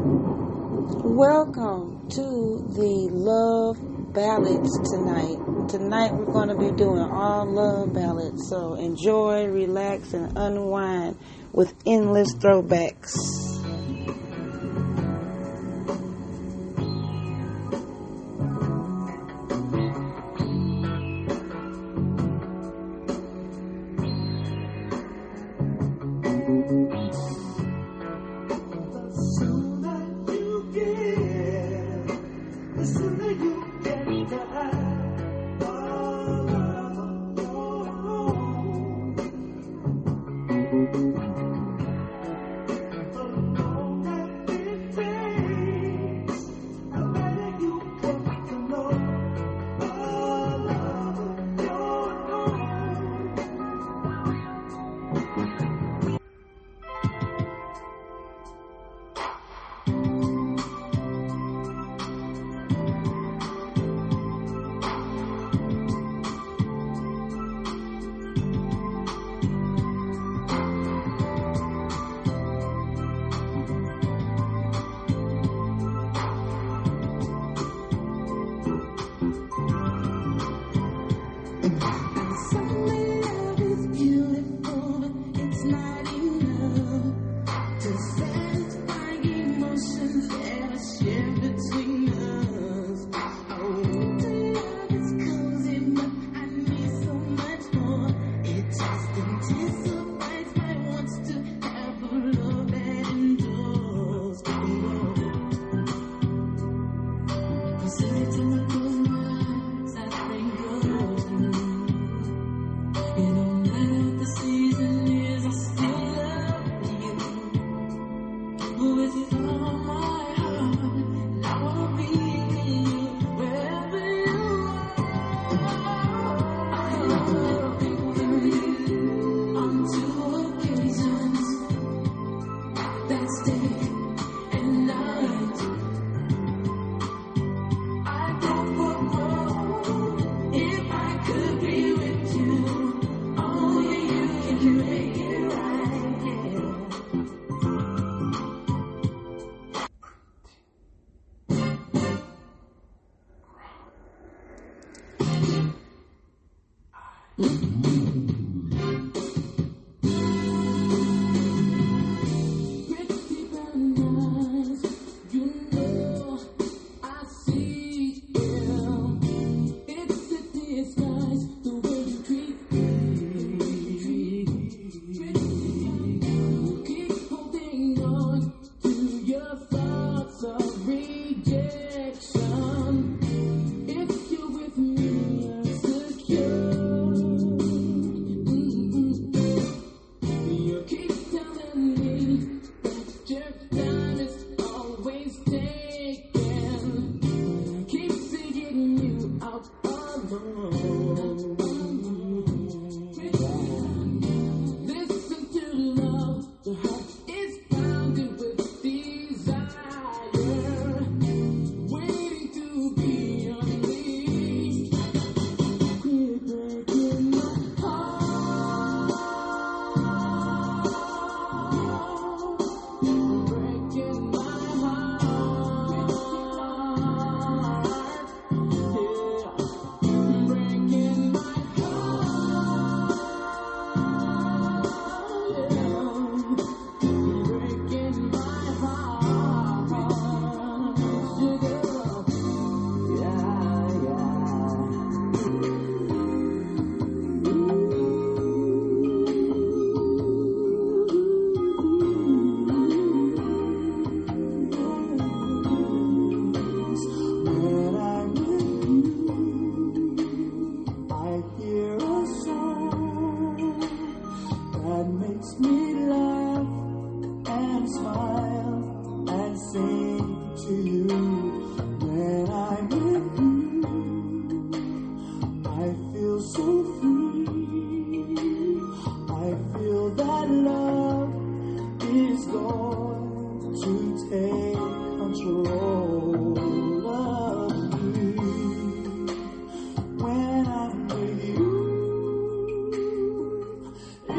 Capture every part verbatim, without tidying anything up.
Welcome to the Love Ballads tonight. Tonight we're going to be doing all love ballads, so enjoy, relax, and unwind with endless throwbacks.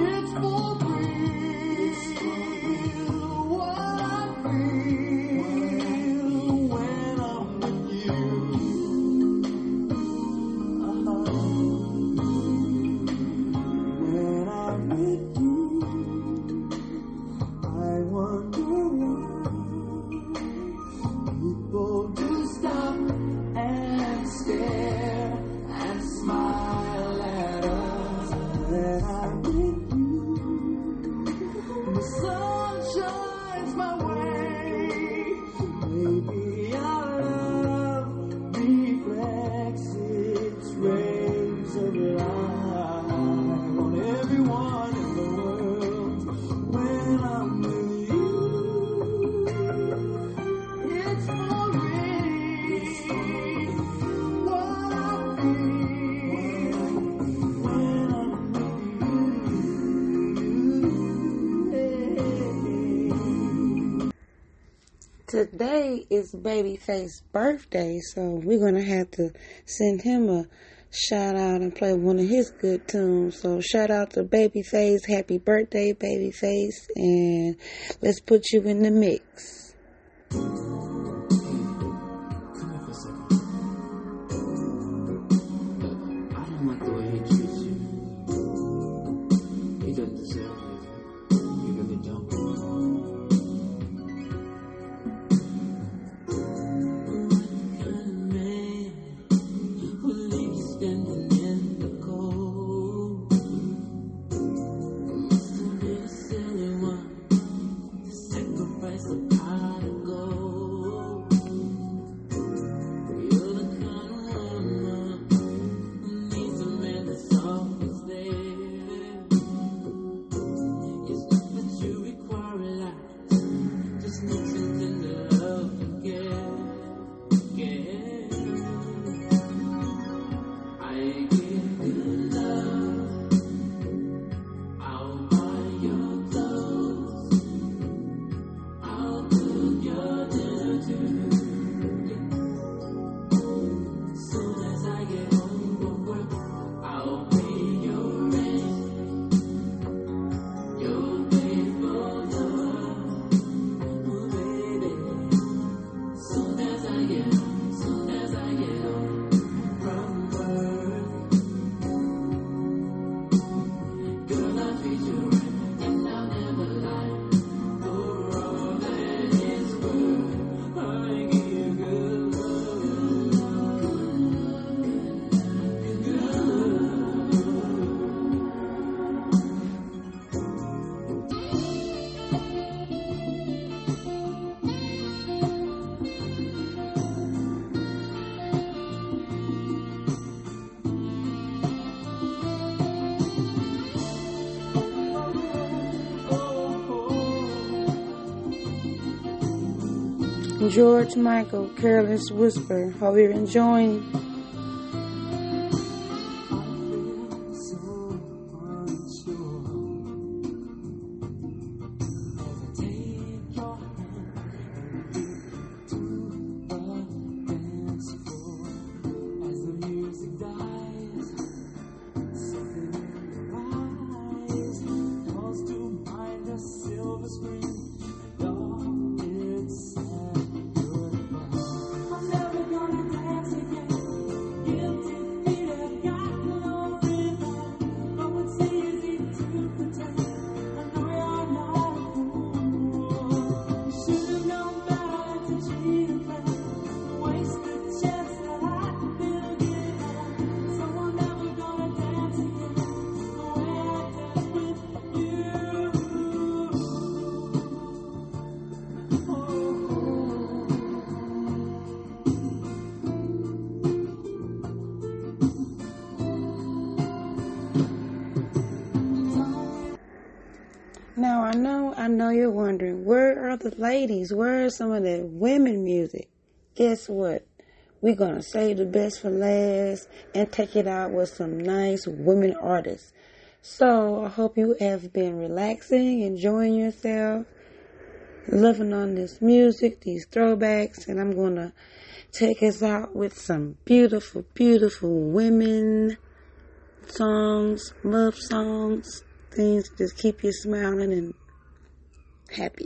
It's for real what I feel. today is Babyface's birthday, so we're going to have to send him a shout out and play one of his good tunes. So shout out to Babyface. Happy birthday, Babyface. And let's put you in the mix. George Michael, Careless Whisper. Hope you're enjoying. Now, I know, I know you're wondering, where are the ladies? Where are some of the women music? Guess what? We're going to save the best for last and take it out with some nice women artists. So, I hope you have been relaxing, enjoying yourself, loving on this music, these throwbacks, and I'm going to take us out with some beautiful, beautiful women songs, love songs. Things to just keep you smiling and happy.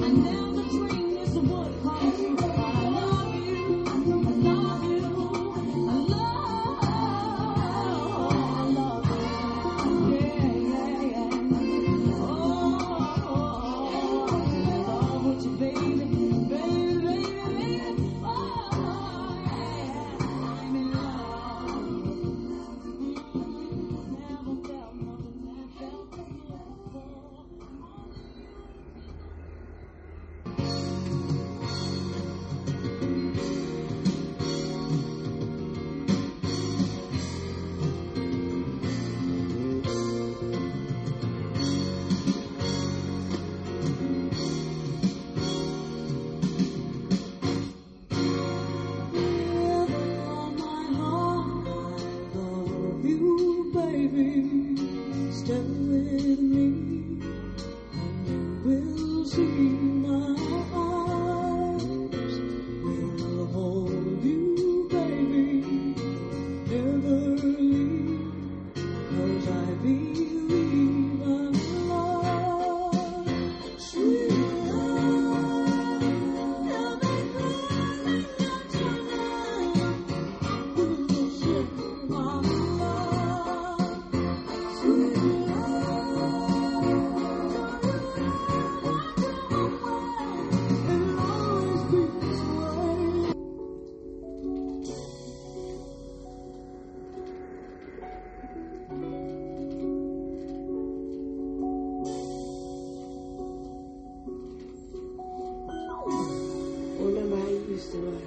used to learn.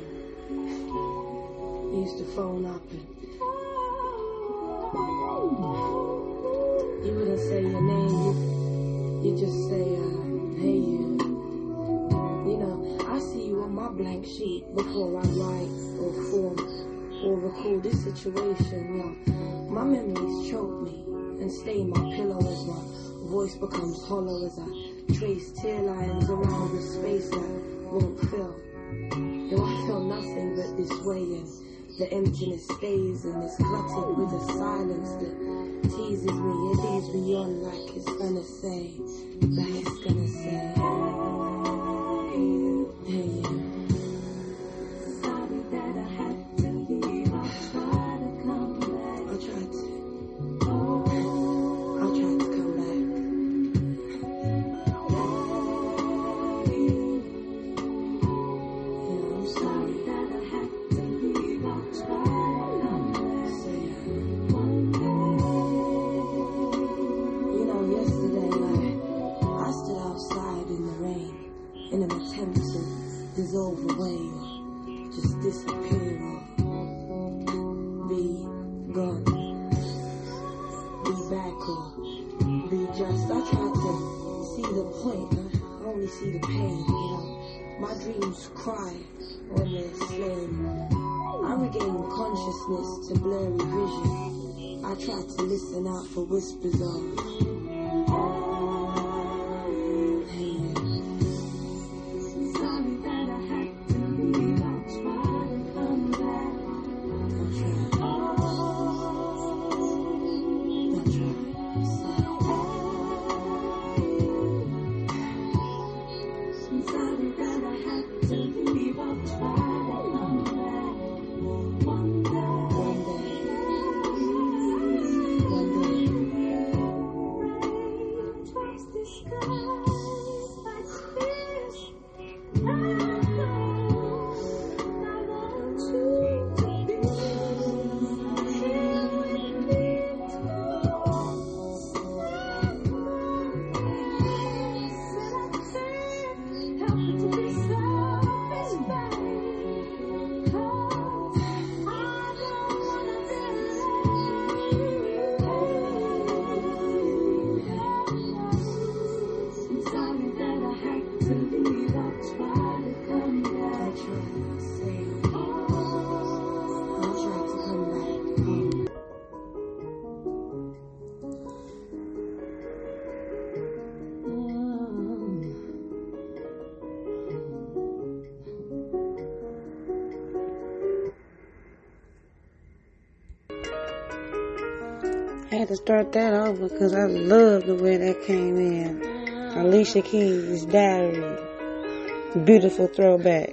I used to phone up and you wouldn't say your name, you, you just say, uh, hey you. You know, I see you on my blank sheet before I write or form or record this situation. You know, my memories choke me and stain my pillow as my voice becomes hollow as I trace tear lines around the space that won't fill. Though I feel nothing but this way, and the emptiness stays and is cluttered with a silence that teases me. It leads me on like it's gonna say, like it's gonna say, hey you. Sorry that I had to leave. I'll try to come back. I'll try to. I'll try to come back. You know, I'm sorry that I had to leave. I'll try to come back. Say, one day. You know, yesterday, like, I stood outside in the rain in an attempt to dissolve away or just disappear or be gone, be back or be just. I tried to see the point, I only see the pain, you know. My dreams cry on their slain. I regain consciousness to blurry vision. I try to listen out for whispers of I had to start that over because I love the way that came in. Alicia Keys' Diary. Beautiful throwback.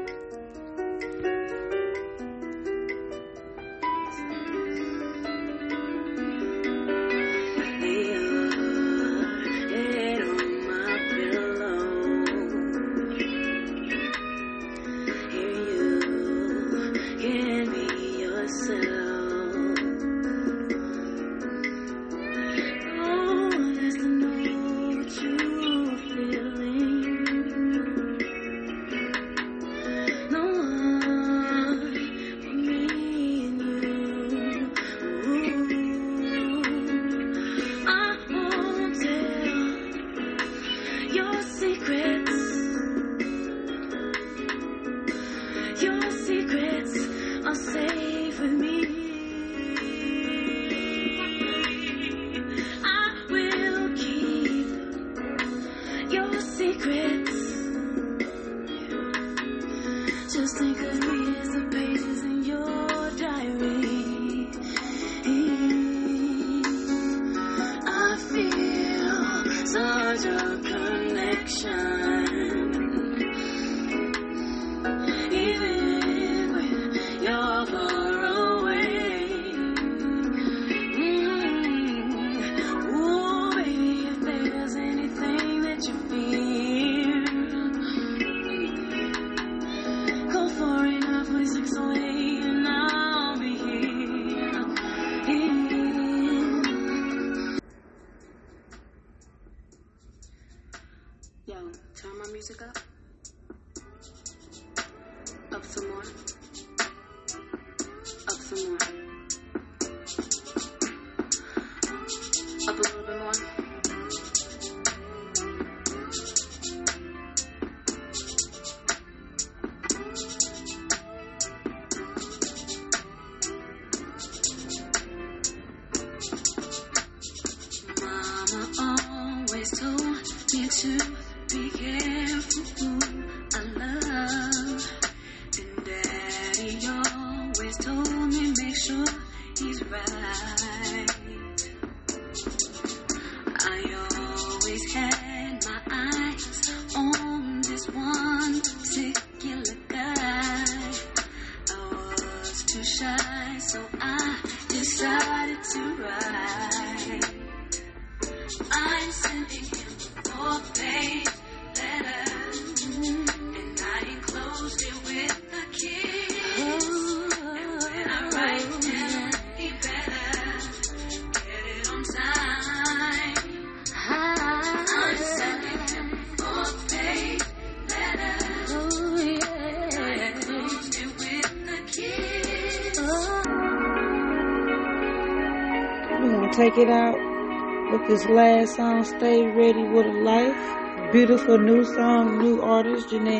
Take it out with this last song, Stay Ready with a Life. Beautiful new song, new artist, Janae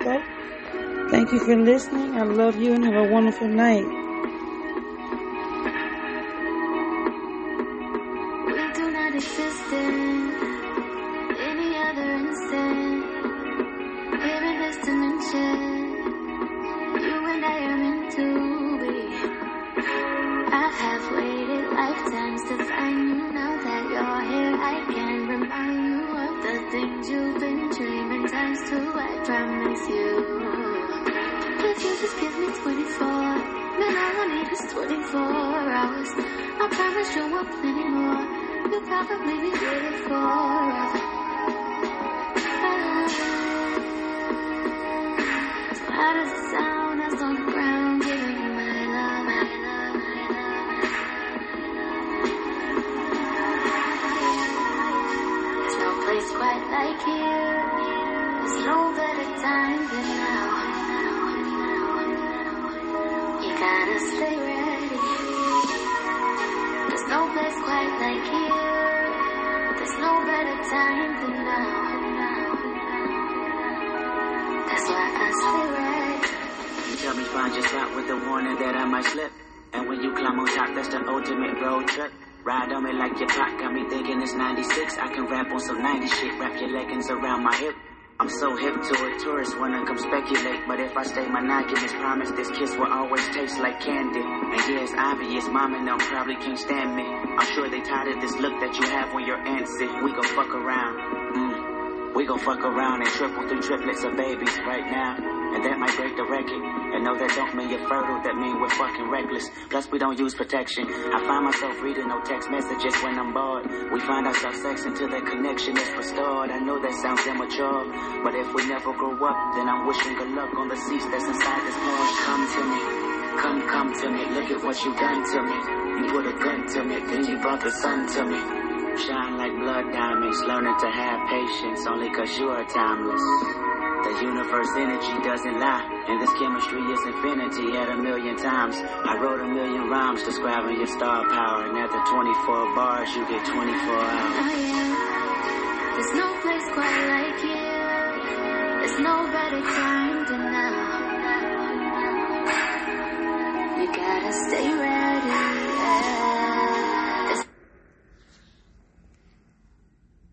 Anieko. Thank you for listening. I love you and have a wonderful night. We do not exist in any other instant. Here in this dimension, you and I are meant to be. I have waited lifetimes to find you. Now that you're here, I can remind you of the things you've been dreaming times too. I promise you. If you just give me twenty-four, then all I need is twenty-four hours. I promise you want plenty more. You'll probably be waiting forever. As loud as it sounds, that's on the ground, giving you my love, my love, my love. There's no place quite like here. There's no better time than now. You gotta stay ready. There's no place quite like here. There's no better time than now. That's why I stay ready. You tell me find yourself with the warning that I might slip. And when you climb on top, that's the ultimate road trip. Ride on me like your clock, got me thinking it's ninety-six. I can rap on some ninety shit, wrap your leggings around my hip. I'm so hip to it, tourists wanna come speculate. But if I stay monogamous, promise this kiss will always taste like candy. And yeah, it's obvious, mom and them probably can't stand me. I'm sure they tired of this look that you have when you're antsy. We gon' fuck around. Mm. We gon' fuck around and triple through triplets of babies right now. And that might break the record. And no, that don't mean you're fertile, that mean we're fucking reckless. Plus we don't use protection. I find myself reading no text messages when I'm bored. We find ourselves sex until that connection is restored. I know that sounds immature, but if we never grow up, then I'm wishing good luck on the seats that's inside this Porsche. Come to me, come, come to me, look at what you done to me. You put a gun to me, then you brought the sun to me. Shine like blood diamonds, learning to have patience, only cause you are timeless. The universe energy doesn't lie, and this chemistry is infinity at a million times. I wrote a million rhymes describing your star power, and after twenty-four bars, you get twenty-four hours. Oh yeah, there's no place quite like here. There's no better time than now. You gotta stay ready.